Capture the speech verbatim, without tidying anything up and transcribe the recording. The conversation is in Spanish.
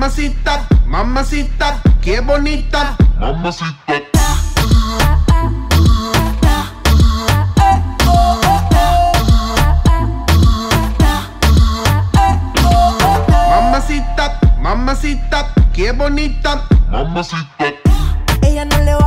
Mamacita, mamacita, qué bonita. Mamacita. Mamacita, mamacita, qué bonita. Mamacita. Ella no le va